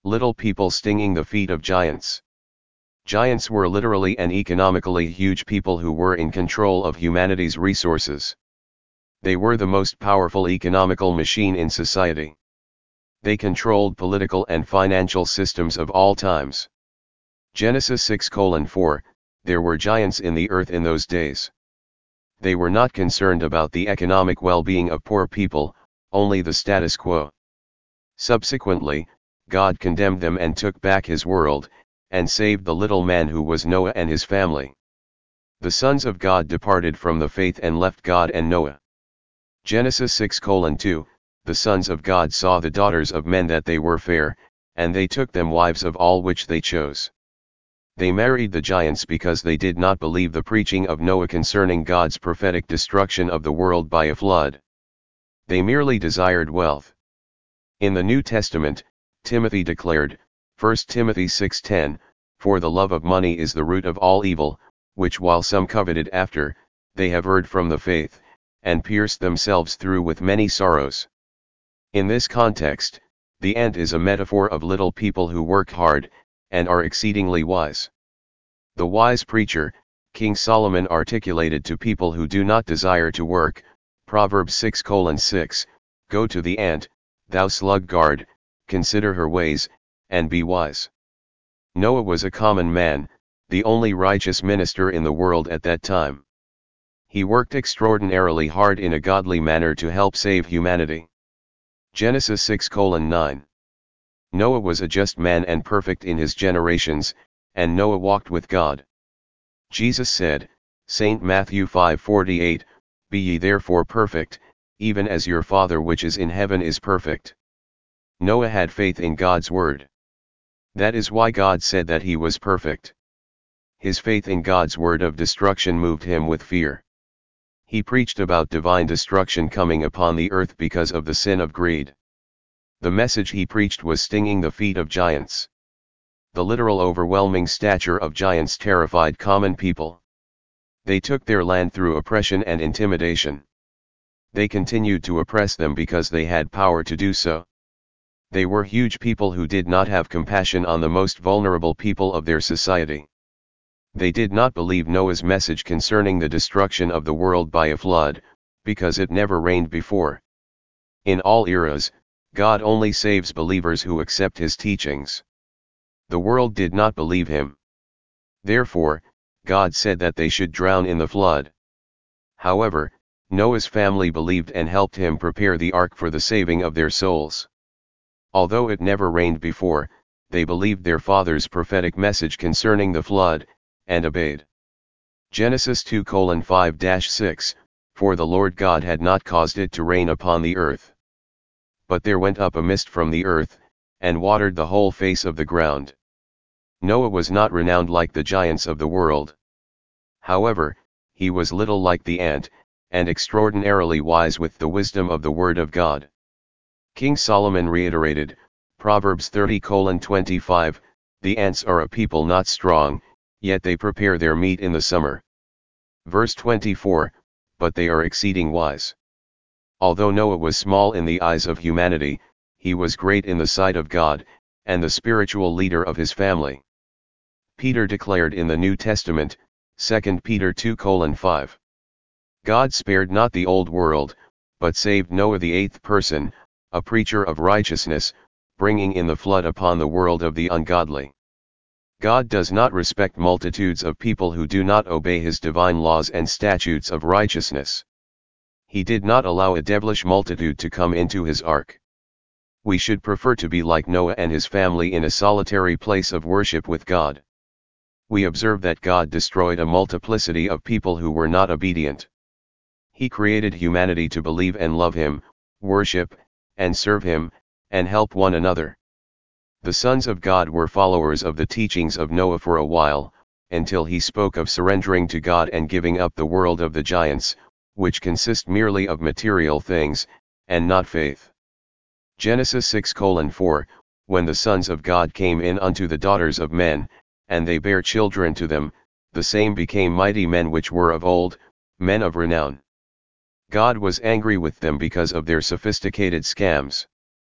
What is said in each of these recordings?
Little people stinging the feet of giants. Giants were literally and economically huge people who were in control of humanity's resources. They were the most powerful economical machine in society. They controlled political and financial systems of all times. Genesis 6:4, there were giants in the earth in those days. They were not concerned about the economic well-being of poor people, only the status quo. Subsequently, God condemned them and took back his world, and saved the little man who was Noah and his family. The sons of God departed from the faith and left God and Noah. Genesis 6:2, the sons of God saw the daughters of men that they were fair, and they took them wives of all which they chose. They married the giants because they did not believe the preaching of Noah concerning God's prophetic destruction of the world by a flood. They merely desired wealth. In the New Testament, Timothy declared, 1 Timothy 6:10, "For the love of money is the root of all evil, which while some coveted after, they have erred from the faith, and pierced themselves through with many sorrows." In this context, the ant is a metaphor of little people who work hard, and are exceedingly wise. The wise preacher, King Solomon, articulated to people who do not desire to work, Proverbs 6:6, "Go to the ant, thou sluggard, consider her ways, and be wise." Noah was a common man, the only righteous minister in the world at that time. He worked extraordinarily hard in a godly manner to help save humanity. Genesis 6:9. Noah was a just man and perfect in his generations, and Noah walked with God. Jesus said, St. Matthew 5:48, "Be ye therefore perfect, even as your Father which is in heaven is perfect." Noah had faith in God's word. That is why God said that he was perfect. His faith in God's word of destruction moved him with fear. He preached about divine destruction coming upon the earth because of the sin of greed. The message he preached was stinging the feet of giants. The literal overwhelming stature of giants terrified common people. They took their land through oppression and intimidation. They continued to oppress them because they had power to do so. They were huge people who did not have compassion on the most vulnerable people of their society. They did not believe Noah's message concerning the destruction of the world by a flood, because it never rained before. In all eras, God only saves believers who accept his teachings. The world did not believe him. Therefore, God said that they should drown in the flood. However, Noah's family believed and helped him prepare the ark for the saving of their souls. Although it never rained before, they believed their father's prophetic message concerning the flood, and obeyed. Genesis 2:5-6, "For the Lord God had not caused it to rain upon the earth. But there went up a mist from the earth, and watered the whole face of the ground." Noah was not renowned like the giants of the world. However, he was little like the ant, and extraordinarily wise with the wisdom of the word of God. King Solomon reiterated, Proverbs 30:25, "The ants are a people not strong, yet they prepare their meat in the summer." Verse 24, "But they are exceeding wise." Although Noah was small in the eyes of humanity, he was great in the sight of God, and the spiritual leader of his family. Peter declared in the New Testament, 2 Peter 2:5, "God spared not the old world, but saved Noah the eighth person, a preacher of righteousness, bringing in the flood upon the world of the ungodly." God does not respect multitudes of people who do not obey his divine laws and statutes of righteousness. He did not allow a devilish multitude to come into his ark. We should prefer to be like Noah and his family in a solitary place of worship with God. We observe that God destroyed a multiplicity of people who were not obedient. He created humanity to believe and love him, worship, and serve him, and help one another. The sons of God were followers of the teachings of Noah for a while, until he spoke of surrendering to God and giving up the world of the giants, which consist merely of material things, and not faith. Genesis 6:4, "When the sons of God came in unto the daughters of men, and they bare children to them, the same became mighty men which were of old, men of renown." God was angry with them because of their sophisticated scams.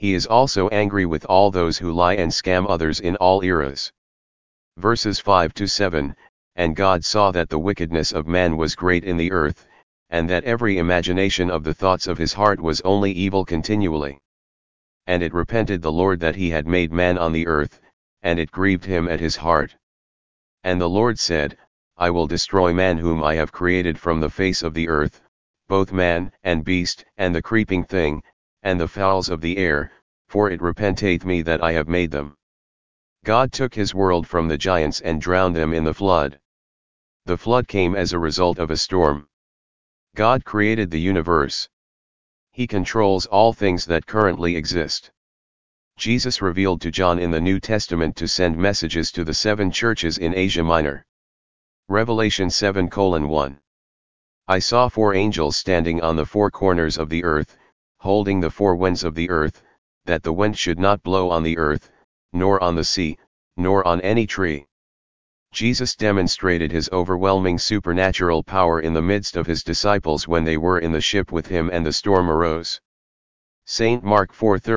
He is also angry with all those who lie and scam others in all eras. Verses 5-7, And God saw that the wickedness of man was great in the earth, and that every imagination of the thoughts of his heart was only evil continually. And it repented the Lord that he had made man on the earth, and it grieved him at his heart. And the Lord said, I will destroy man whom I have created from the face of the earth, both man and beast and the creeping thing, and the fowls of the air, for it repenteth me that I have made them. God took his world from the giants and drowned them in the flood. The flood came as a result of a storm. God created the universe. He controls all things that currently exist. Jesus revealed to John in the New Testament to send messages to the 7 churches in Asia Minor. Revelation 7:1. I saw 4 angels standing on the 4 corners of the earth, holding the 4 winds of the earth, that the wind should not blow on the earth, nor on the sea, nor on any tree. Jesus demonstrated his overwhelming supernatural power in the midst of his disciples when they were in the ship with him and the storm arose. St. Mark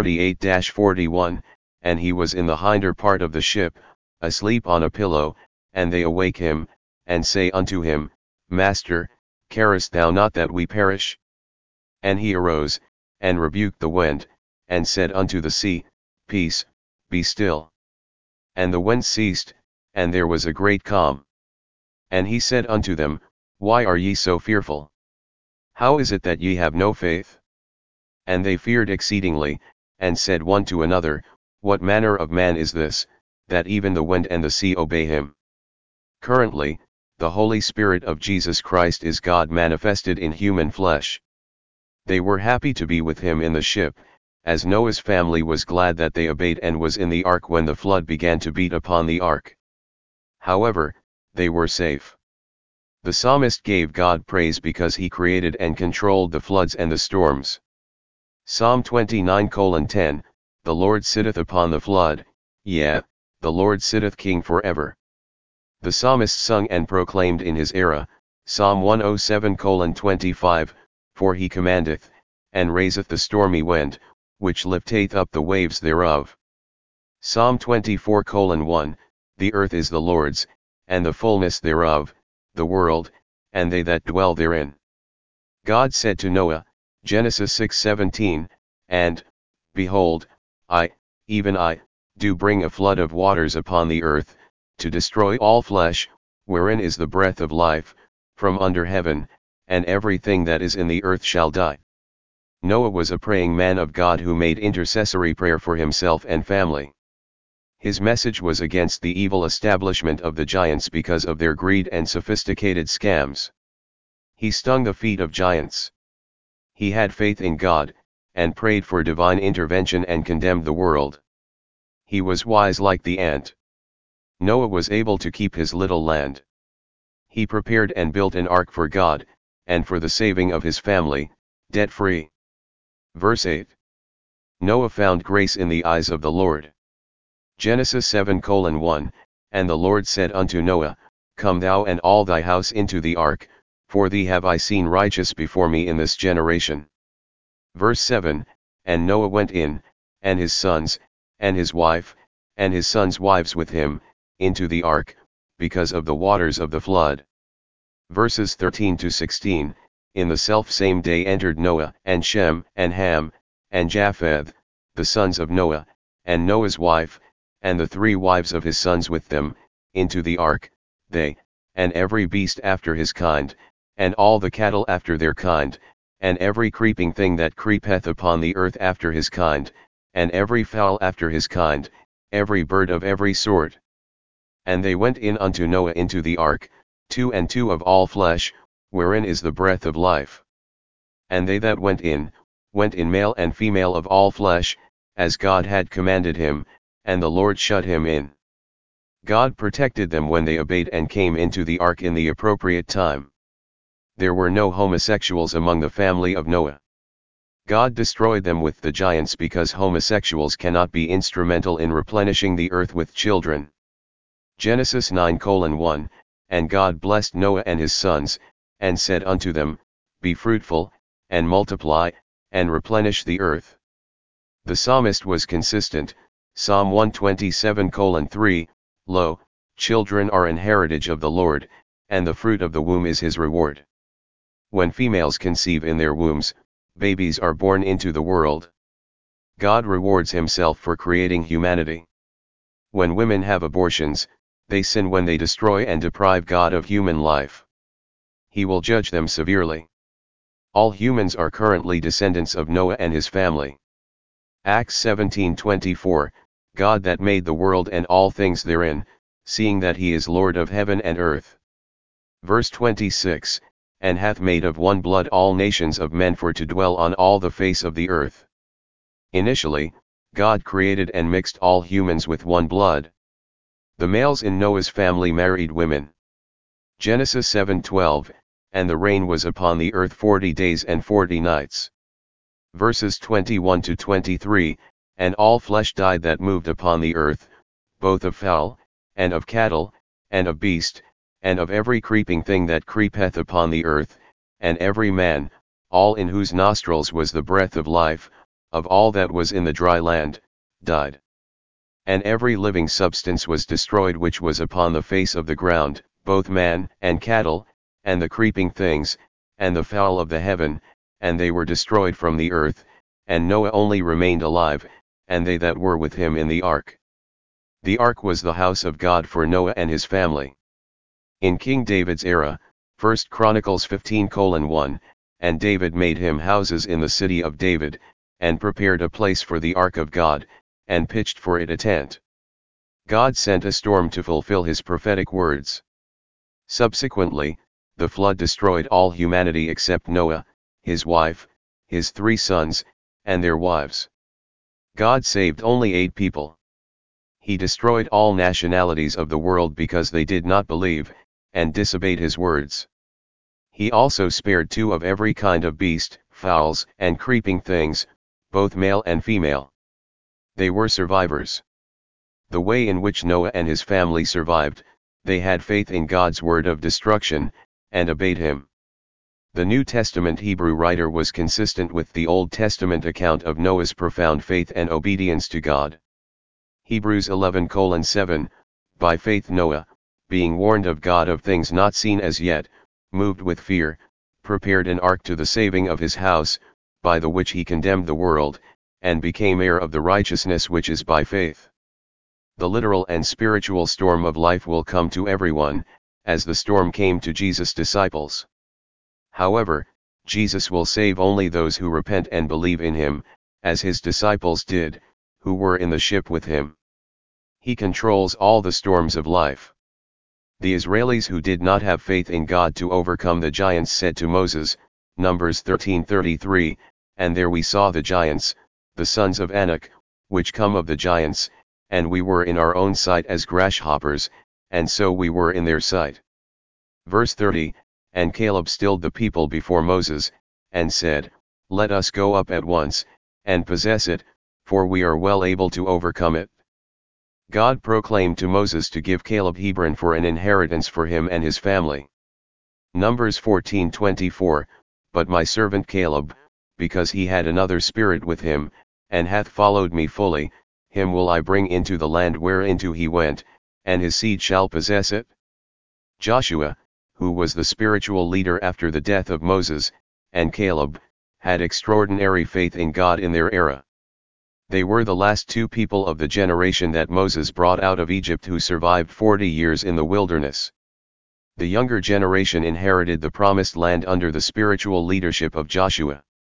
4:38-41, And he was in the hinder part of the ship, asleep on a pillow, and they awake him, and say unto him, Master, carest thou not that we perish? And he arose, and rebuked the wind, and said unto the sea, Peace, be still. And the wind ceased, and there was a great calm. And he said unto them, Why are ye so fearful? How is it that ye have no faith? And they feared exceedingly, and said one to another, What manner of man is this, that even the wind and the sea obey him? Currently, the Holy Spirit of Jesus Christ is God manifested in human flesh. They were happy to be with him in the ship, as Noah's family was glad that they obeyed and was in the ark when the flood began to beat upon the ark. However, they were safe. The psalmist gave God praise because he created and controlled the floods and the storms. Psalm 29:10, The Lord sitteth upon the flood, yea, the Lord sitteth king forever. The psalmist sung and proclaimed in his era, Psalm 107:25, For he commandeth, and raiseth the stormy wind, which lifteth up the waves thereof. Psalm 24:1, The earth is the Lord's, and the fullness thereof, the world, and they that dwell therein. God said to Noah, Genesis 6:17, And, behold, I, even I, do bring a flood of waters upon the earth, to destroy all flesh, wherein is the breath of life, from under heaven, and everything that is in the earth shall die. Noah was a praying man of God who made intercessory prayer for himself and family. His message was against the evil establishment of the giants because of their greed and sophisticated scams. He stung the feet of giants. He had faith in God, and prayed for divine intervention and condemned the world. He was wise like the ant. Noah was able to keep his little land. He prepared and built an ark for God, and for the saving of his family, debt-free. Verse 8. Noah found grace in the eyes of the Lord. Genesis 7:1, And the Lord said unto Noah, Come thou and all thy house into the ark, for thee have I seen righteous before me in this generation. Verse 7, And Noah went in, and his sons, and his wife, and his sons' wives with him, into the ark, because of the waters of the flood. Verses 13-16, In the selfsame day entered Noah, and Shem, and Ham, and Japheth, the sons of Noah, and Noah's wife, and the 3 wives of his sons with them, into the ark, they, and every beast after his kind, and all the cattle after their kind, and every creeping thing that creepeth upon the earth after his kind, and every fowl after his kind, every bird of every sort. And they went in unto Noah into the ark, 2 and 2 of all flesh, wherein is the breath of life. And they that went in male and female of all flesh, as God had commanded him, and the Lord shut him in. God protected them when they obeyed and came into the ark in the appropriate time. There were no homosexuals among the family of Noah. God destroyed them with the giants because homosexuals cannot be instrumental in replenishing the earth with children. Genesis 9:1, And God blessed Noah and his sons, and said unto them, Be fruitful, and multiply, and replenish the earth. The psalmist was consistent, Psalm 127:3, Lo, children are an heritage of the Lord, and the fruit of the womb is his reward. When females conceive in their wombs, babies are born into the world. God rewards himself for creating humanity. When women have abortions, they sin when they destroy and deprive God of human life. He will judge them severely. All humans are currently descendants of Noah and his family. Acts 17:24, God that made the world and all things therein, seeing that he is Lord of heaven and earth. Verse 26, and hath made of one blood all nations of men for to dwell on all the face of the earth. Initially, God created and mixed all humans with one blood. The males in Noah's family married women. Genesis 7:12, and the rain was upon the earth 40 days and 40 nights. Verses 21-23, and all flesh died that moved upon the earth, both of fowl, and of cattle, and of beast, and of every creeping thing that creepeth upon the earth, and every man, all in whose nostrils was the breath of life, of all that was in the dry land, died. And every living substance was destroyed which was upon the face of the ground, both man and cattle, and the creeping things, and the fowl of the heaven, and they were destroyed from the earth, and Noah only remained alive, and they that were with him in the ark. The ark was the house of God for Noah and his family. In King David's era, 1 Chronicles 15:1, and David made him houses in the city of David, and prepared a place for the ark of God, and pitched for it a tent. God sent a storm to fulfill his prophetic words. Subsequently, the flood destroyed all humanity except Noah, his wife, his 3 sons, and their wives. God saved only 8 people. He destroyed all nationalities of the world because they did not believe, and disobeyed his words. He also spared 2 of every kind of beast, fowls, and creeping things, both male and female. They were survivors. The way in which Noah and his family survived, they had faith in God's word of destruction, and obeyed him. The New Testament Hebrew writer was consistent with the Old Testament account of Noah's profound faith and obedience to God. Hebrews 11:7, by faith Noah, being warned of God of things not seen as yet, moved with fear, prepared an ark to the saving of his house, by the which he condemned the world, and became heir of the righteousness which is by faith. The literal and spiritual storm of life will come to everyone, as the storm came to Jesus' disciples. However, Jesus will save only those who repent and believe in him, as his disciples did, who were in the ship with him. He controls all the storms of life. The Israelis who did not have faith in God to overcome the giants said to Moses, Numbers 13:33, and there we saw the giants, the sons of Anak, which come of the giants, and we were in our own sight as grasshoppers, and so we were in their sight. Verse 30, and Caleb stilled the people before Moses, and said, Let us go up at once, and possess it, for we are well able to overcome it. God proclaimed to Moses to give Caleb Hebron for an inheritance for him and his family. Numbers 14:24, but my servant Caleb, because he had another spirit with him, and hath followed me fully, him will I bring into the land whereinto he went, and his seed shall possess it. Joshua, who was the spiritual leader after the death of Moses, and Caleb, had extraordinary faith in God in their era. They were the last 2 people of the generation that Moses brought out of Egypt who survived 40 years in the wilderness. The younger generation inherited the promised land under the spiritual leadership of Joshua.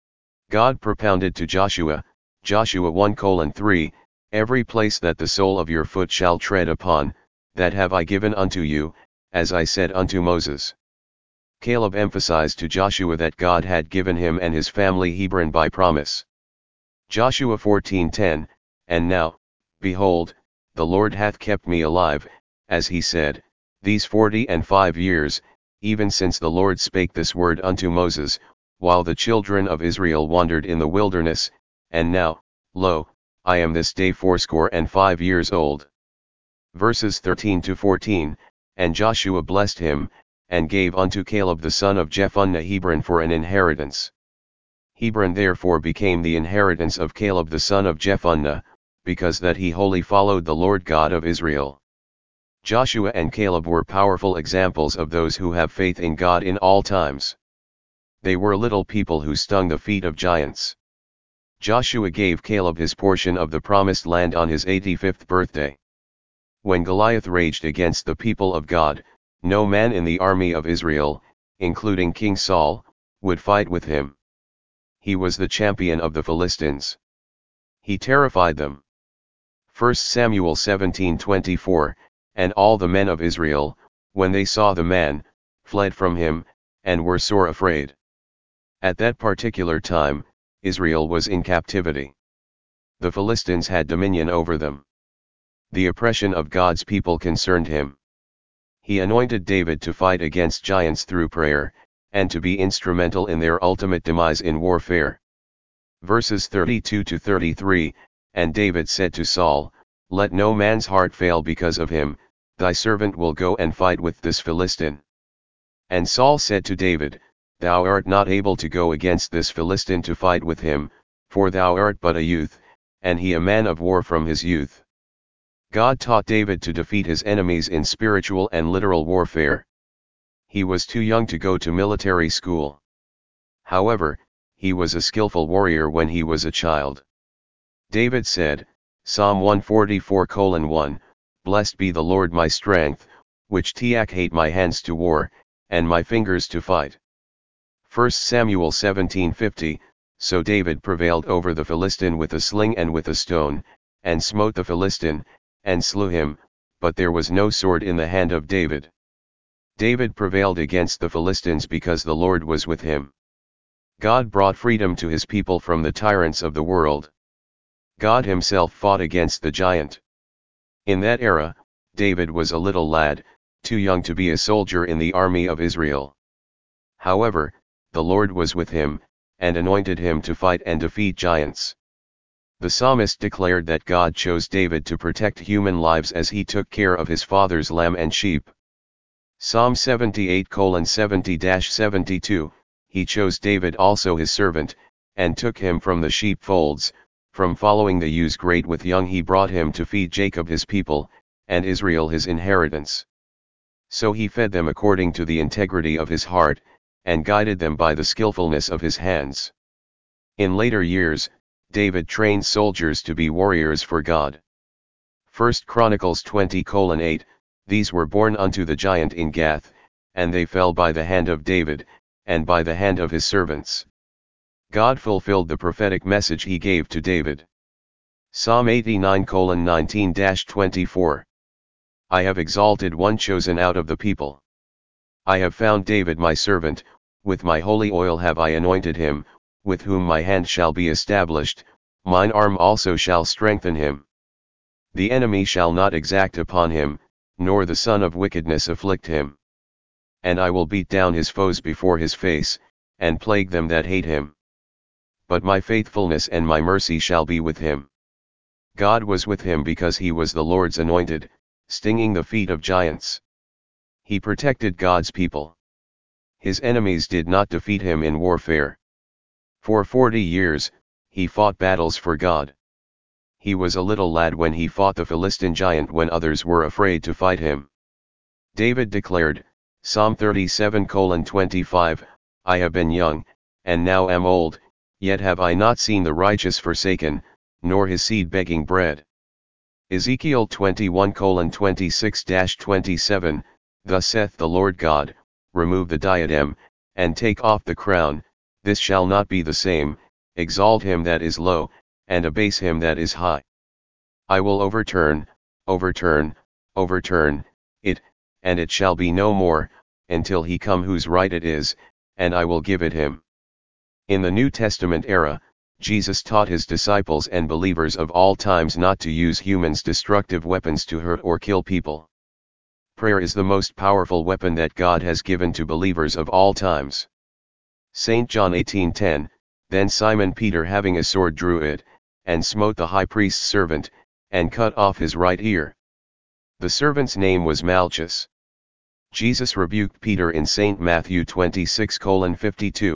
God propounded to Joshua, Joshua 1:3, every place that the sole of your foot shall tread upon, that have I given unto you, as I said unto Moses. Caleb emphasized to Joshua that God had given him and his family Hebron by promise. Joshua 14:10, and now, behold, the Lord hath kept me alive, as he said, these 45 years, even since the Lord spake this word unto Moses, while the children of Israel wandered in the wilderness, and now, lo, I am this day 85 years old. Verses 13-14, and Joshua blessed him, and gave unto Caleb the son of Jephunneh Hebron for an inheritance. Hebron therefore became the inheritance of Caleb the son of Jephunneh, because that he wholly followed the Lord God of Israel. Joshua and Caleb were powerful examples of those who have faith in God in all times. They were little people who stung the feet of giants. Joshua gave Caleb his portion of the promised land on his 85th birthday. When Goliath raged against the people of God, no man in the army of Israel, including King Saul, would fight with him. He was the champion of the Philistines. He terrified them. 1 Samuel 17:24, and all the men of Israel, when they saw the man, fled from him, and were sore afraid. At that particular time, Israel was in captivity. The Philistines had dominion over them. The oppression of God's people concerned him. He anointed David to fight against giants through prayer, and to be instrumental in their ultimate demise in warfare. Verses 32-33, and David said to Saul, "Let no man's heart fail because of him, thy servant will go and fight with this Philistine." And Saul said to David, "Thou art not able to go against this Philistine to fight with him, for thou art but a youth, and he a man of war from his youth." God taught David to defeat his enemies in spiritual and literal warfare. He was too young to go to military school. However, he was a skillful warrior when he was a child. David said, Psalm 144:1, "Blessed be the Lord my strength, which hate my hands to war, and my fingers to fight." 1 Samuel 17:50, so David prevailed over the Philistine with a sling and with a stone, and smote the Philistine, and slew him, but there was no sword in the hand of David. David prevailed against the Philistines because the Lord was with him. God brought freedom to his people from the tyrants of the world. God himself fought against the giant. In that era, David was a little lad, too young to be a soldier in the army of Israel. However, the Lord was with him, and anointed him to fight and defeat giants. The psalmist declared that God chose David to protect human lives as he took care of his father's lamb and sheep. Psalm 78:70-72, he chose David also his servant, and took him from the sheepfolds, from following the ewes great with young he brought him to feed Jacob his people, and Israel his inheritance. So he fed them according to the integrity of his heart, and guided them by the skillfulness of his hands. In later years, David trained soldiers to be warriors for God. 1 Chronicles 20:8, these were born unto the giant in Gath, and they fell by the hand of David, and by the hand of his servants. God fulfilled the prophetic message he gave to David. Psalm 89:19-24. I have exalted one chosen out of the people. I have found David my servant, with my holy oil have I anointed him, with whom my hand shall be established, mine arm also shall strengthen him. The enemy shall not exact upon him, nor the son of wickedness afflict him. And I will beat down his foes before his face, and plague them that hate him. But my faithfulness and my mercy shall be with him. God was with him because he was the Lord's anointed, stinging the feet of giants. He protected God's people. His enemies did not defeat him in warfare. For 40 years, he fought battles for God. He was a little lad when he fought the Philistine giant when others were afraid to fight him. David declared, Psalm 37:25, I have been young, and now am old, yet have I not seen the righteous forsaken, nor his seed begging bread. Ezekiel 21:26-27, Thus saith the Lord God, remove the diadem, and take off the crown, this shall not be the same, exalt him that is low, and abase him that is high. I will overturn it, and it shall be no more, until he come whose right it is, and I will give it him. In the New Testament era, Jesus taught his disciples and believers of all times not to use humans' destructive weapons to hurt or kill people. Prayer is the most powerful weapon that God has given to believers of all times. St. John 18:10, Then Simon Peter having a sword drew it, and smote the high priest's servant, and cut off his right ear. The servant's name was Malchus. Jesus rebuked Peter in St. Matthew 26:52,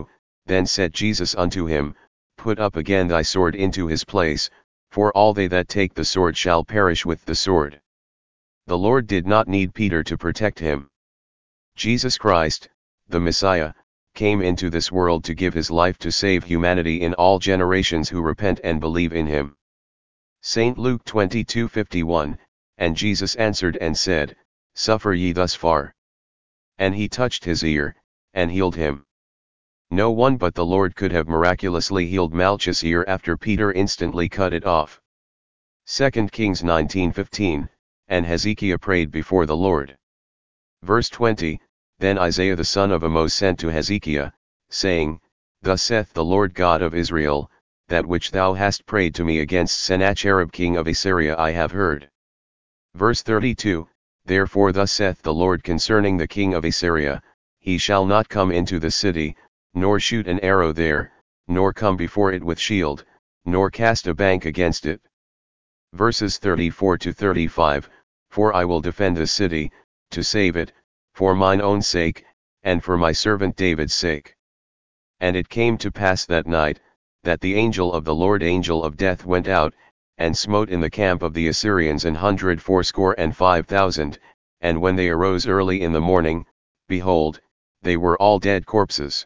Then said Jesus unto him, Put up again thy sword into his place, for all they that take the sword shall perish with the sword. The Lord did not need Peter to protect him. Jesus Christ, the Messiah, came into this world to give his life to save humanity in all generations who repent and believe in him. St. Luke 22:51, And Jesus answered and said, Suffer ye thus far. And he touched his ear, and healed him. No one but the Lord could have miraculously healed Malchus' ear after Peter instantly cut it off. 2 Kings 19:15, And Hezekiah prayed before the Lord. Verse 20, Then Isaiah the son of Amoz sent to Hezekiah, saying, Thus saith the Lord God of Israel, That which thou hast prayed to me against Sennacherib king of Assyria I have heard. Verse 32, Therefore thus saith the Lord concerning the king of Assyria, He shall not come into the city, nor shoot an arrow there, nor come before it with shield, nor cast a bank against it. Verses 34-35, For I will defend the city, to save it, for mine own sake, and for my servant David's sake. And it came to pass that night, that the angel of the Lord, angel of death, went out, and smote in the camp of the Assyrians 185,000, and when they arose early in the morning, behold, they were all dead corpses.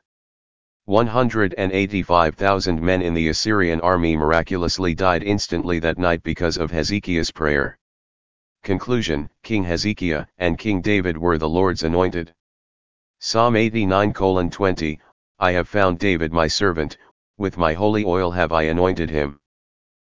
185,000 men in the Assyrian army miraculously died instantly that night because of Hezekiah's prayer. Conclusion: King Hezekiah and King David were the Lord's anointed. Psalm 89:20, I have found David my servant, with my holy oil have I anointed him.